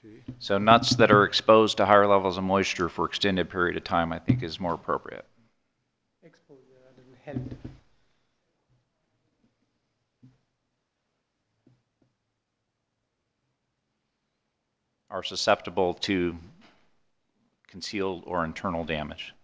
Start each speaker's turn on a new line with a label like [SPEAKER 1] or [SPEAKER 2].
[SPEAKER 1] So nuts that are exposed to higher levels of moisture for extended period of time, I think, is more appropriate.
[SPEAKER 2] Exposure rather than health.
[SPEAKER 1] Are susceptible to concealed or internal damage.